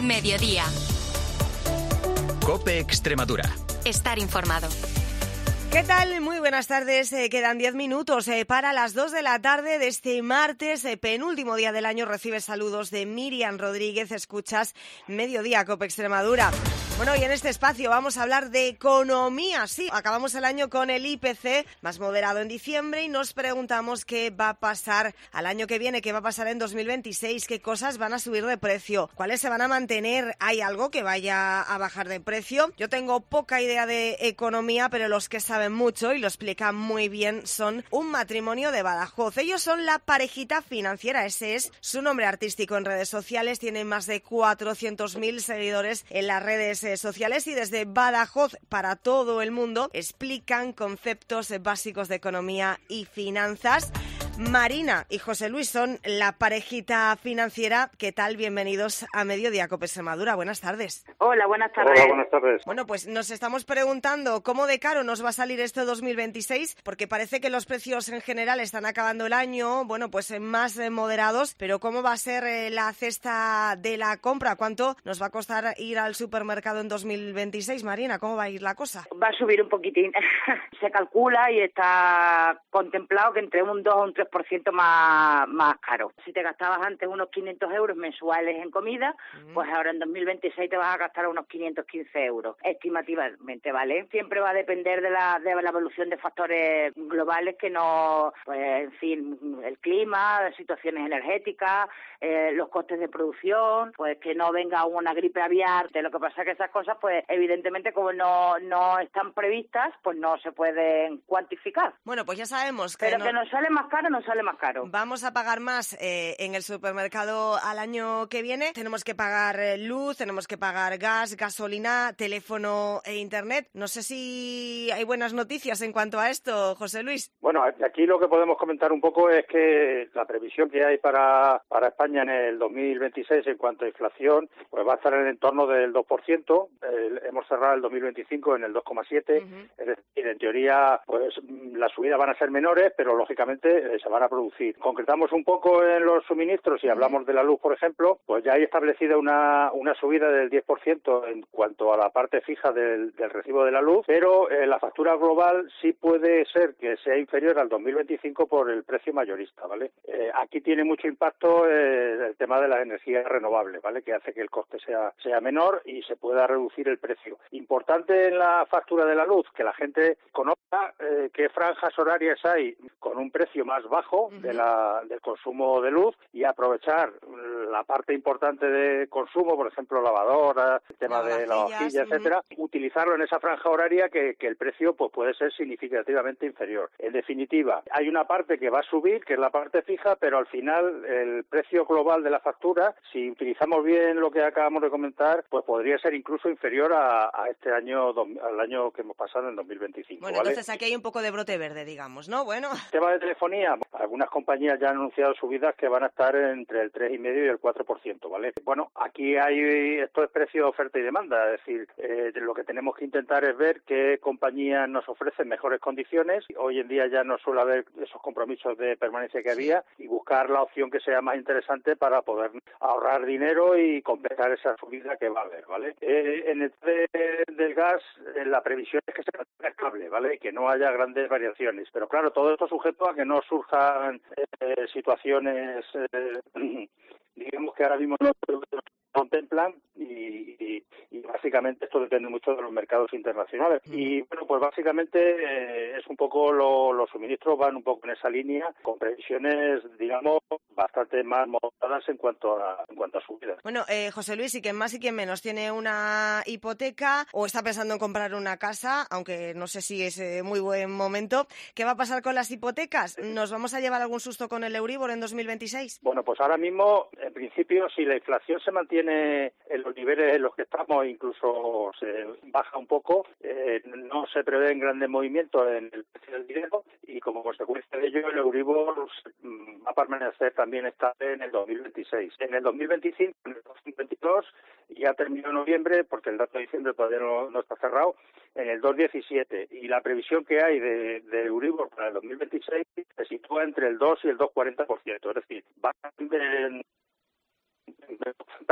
Mediodía. COPE Extremadura. Estar informado. ¿Qué tal? Muy buenas tardes. Quedan 10 minutos para las 2 de la tarde de este martes, penúltimo día del año. Recibes saludos de Miriam Rodríguez. Escuchas Mediodía, COPE Extremadura. Bueno, y en este espacio vamos a hablar de economía. Sí, acabamos el año con el IPC más moderado en diciembre y nos preguntamos qué va a pasar al año que viene, qué va a pasar en 2026, qué cosas van a subir de precio, cuáles se van a mantener, ¿hay algo que vaya a bajar de precio? Yo tengo poca idea de economía, pero los que saben mucho y lo explican muy bien son un matrimonio de Badajoz. Ellos son la parejita financiera, ese es su nombre artístico en redes sociales, tienen más de 400.000 seguidores en las redes sociales y desde Badajoz para todo el mundo explican conceptos básicos de economía y finanzas. Marina y José Luis son la parejita financiera. ¿Qué tal? Bienvenidos a Mediodía, COPE Extremadura. Buenas tardes. Hola, buenas tardes. Hola, buenas tardes. Bueno, pues nos estamos preguntando cómo de caro nos va a salir este 2026, porque parece que los precios en general están acabando el año, bueno, pues más moderados, pero ¿cómo va a ser la cesta de la compra? ¿Cuánto nos va a costar ir al supermercado en 2026, Marina? ¿Cómo va a ir la cosa? Va a subir un poquitín. Se calcula y está contemplado que entre un 2 o un 3% más caro. Si te gastabas antes unos 500 euros mensuales en comida, pues ahora en 2026 te vas a gastar unos 515 euros, estimativamente, ¿vale? Siempre va a depender de la evolución de factores globales que no, pues en fin, el clima, las situaciones energéticas, los costes de producción, pues que no venga una gripe aviar. Lo que pasa es que esas cosas, pues evidentemente como no están previstas, pues no se pueden cuantificar. Bueno, pues ya sabemos que... Pero que nos sale más caro, nos sale más caro. Vamos a pagar más en el supermercado al año que viene. Tenemos que pagar luz, tenemos que pagar gas, gasolina, teléfono e internet. No sé si hay buenas noticias en cuanto a esto, José Luis. Bueno, aquí lo que podemos comentar un poco es que la previsión que hay para España en el 2026 en cuanto a inflación, pues va a estar en el entorno del 2%. Hemos cerrado el 2025 en el 2,7%. Es decir, en teoría, pues las subidas van a ser menores, pero lógicamente se van a producir. Concretamos un poco en los suministros y hablamos de la luz, por ejemplo, pues ya hay establecida una subida del 10% en cuanto a la parte fija del recibo de la luz, pero la factura global sí puede ser que sea inferior al 2025 por el precio mayorista, ¿vale? Aquí tiene mucho impacto el tema de las energías renovables, ¿vale? Que hace que el coste sea menor y se pueda reducir el precio. Importante en la factura de la luz que la gente conozca qué franjas horarias hay con un precio más bajo del consumo de luz y aprovechar la parte importante de consumo, por ejemplo, lavadora, el tema de lavavajillas, etcétera, utilizarlo en esa franja horaria que el precio pues puede ser significativamente inferior. En definitiva, hay una parte que va a subir, que es la parte fija, pero al final el precio global de la factura, si utilizamos bien lo que acabamos de comentar, pues podría ser incluso inferior a este año, al año que hemos pasado en 2025. Bueno, ¿vale? entonces aquí hay un poco de brote verde, digamos, ¿no? Bueno. Tema de telefonía, algunas compañías ya han anunciado subidas que van a estar entre el 3,5% y el 4%, ¿vale? Bueno, aquí esto es precio, oferta y demanda, es decir, lo que tenemos que intentar es ver qué compañías nos ofrecen mejores condiciones. Hoy en día ya no suele haber esos compromisos de permanencia que había y buscar la opción que sea más interesante para poder ahorrar dinero y compensar esa subida que va a haber, ¿vale? En el del gas, la previsión es que se mantenga estable, ¿vale? Y que no haya grandes variaciones. Pero claro, todo esto sujeto a que no surjan situaciones, digamos que ahora mismo no contemplan y básicamente esto depende mucho de los mercados internacionales. Y bueno, pues básicamente es un poco los suministros van un poco en esa línea con previsiones, digamos, bastante más moderadas en cuanto a subidas. Bueno, José Luis, y quien más y quien menos tiene una hipoteca o está pensando en comprar una casa, aunque no sé si es muy buen momento, ¿qué va a pasar con las hipotecas? ¿Nos vamos a llevar algún susto con el Euribor en 2026? Bueno, pues ahora mismo, en principio, si la inflación se mantiene en los niveles en los que estamos, incluso se baja un poco, no se prevén grandes movimientos en el precio del dinero y como consecuencia de ello el Euribor va a permanecer también estable en el 2026. En el 2025, en el 2022, ya terminó noviembre, porque el dato de diciembre todavía no está cerrado, en el 2,17 y la previsión que hay de Euribor para el 2026 se sitúa entre el 2 y el 2,40%, es decir, va a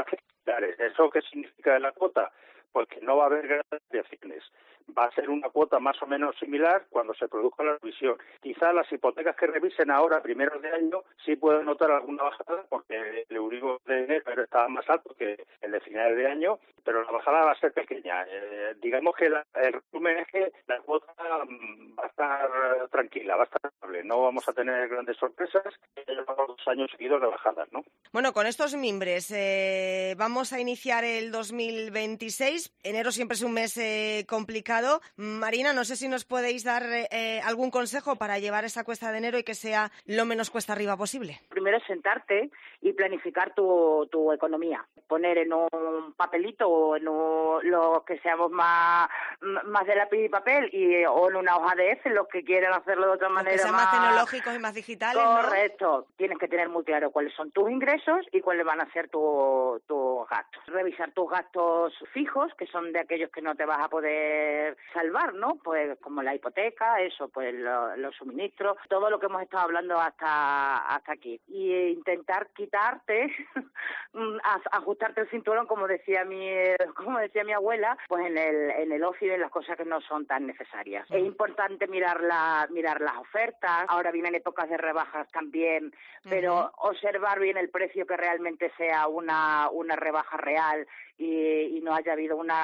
similares. ¿Eso qué significa de la cuota? Pues que no va a haber grandes variaciones. Va a ser una cuota más o menos similar cuando se produzca la revisión. Quizá las hipotecas que revisen ahora, primeros de año, sí pueden notar alguna bajada, porque el Euribor de enero estaba más alto que el de finales de año, pero la bajada va a ser pequeña. Digamos que el resumen es que la cuota va a estar tranquila, va a estar estable. No vamos a tener grandes sorpresas. Llevamos 2 años seguidos de bajadas, ¿no? Bueno, con estos mimbres vamos a iniciar el 2026. Enero siempre es un mes complicado. Marina, no sé si nos podéis dar algún consejo para llevar esa cuesta de enero y que sea lo menos cuesta arriba posible. Primero es sentarte y planificar tu economía. Poner en un papelito o en lo que seamos más de lápiz y papel o en una hoja de Excel, los que quieran hacerlo de otra manera. Que sean más tecnológicos y más digitales, correcto. ¿No? Tienes que tener muy claro cuáles son tus ingresos y cuáles van a ser tus gastos. Revisar tus gastos fijos, que son de aquellos que no te vas a poder salvar, ¿no? Pues como la hipoteca, eso, pues los suministros, todo lo que hemos estado hablando hasta aquí. Y intentar quitarte, ajustarte el cinturón, como decía mi abuela, pues en el ocio y en las cosas que no son tan necesarias. Es importante mirar las ofertas. Ahora vienen épocas de rebajas también, pero observar bien el precio, que realmente sea una rebaja real y no haya habido un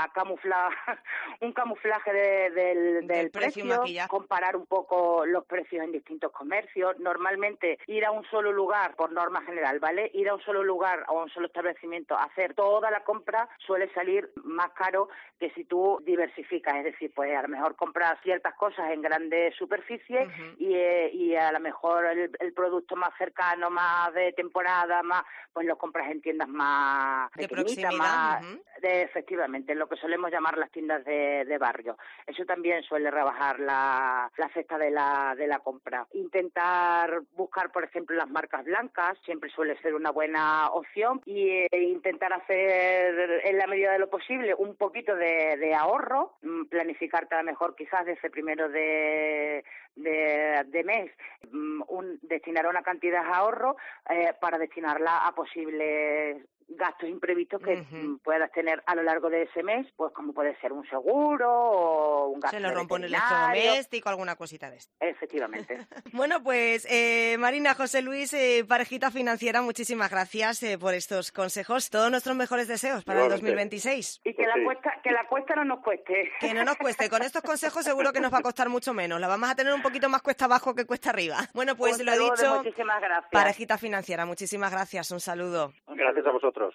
camuflaje del precio, comparar un poco los precios en distintos comercios. Normalmente ir a un solo lugar, por norma general, ¿vale? Ir a un solo lugar o a un solo establecimiento, hacer toda la compra suele salir más caro que si tú diversificas, es decir, pues a lo mejor compras ciertas cosas en grandes superficies y a lo mejor el producto más cercano, más de temporada, pues lo compras en tiendas más de pequeñitas, proximidad. Efectivamente, lo que solemos llamar las tiendas de barrio. Eso también suele rebajar la cesta de la compra. Intentar buscar, por ejemplo, las marcas blancas siempre suele ser una buena opción, y intentar hacer, en la medida de lo posible, un poquito de ahorro, planificarte a lo mejor quizás desde primero de mes, destinar una cantidad de ahorro para destinarla a posibles gastos imprevistos que puedas tener a lo largo de ese mes, pues como puede ser un seguro o un gasto. Se lo rompe un electrodoméstico, alguna cosita de esto. Efectivamente. Bueno, pues Marina, José Luis, Parejita Financiera, muchísimas gracias por estos consejos. Todos nuestros mejores deseos para el 2026. Y que la cuesta no nos cueste. Que no nos cueste. Con estos consejos seguro que nos va a costar mucho menos. La vamos a tener un poquito más cuesta abajo que cuesta arriba. Bueno, pues lo he dicho. Muchísimas gracias. Parejita Financiera, muchísimas gracias. Un saludo. Gracias a vosotros.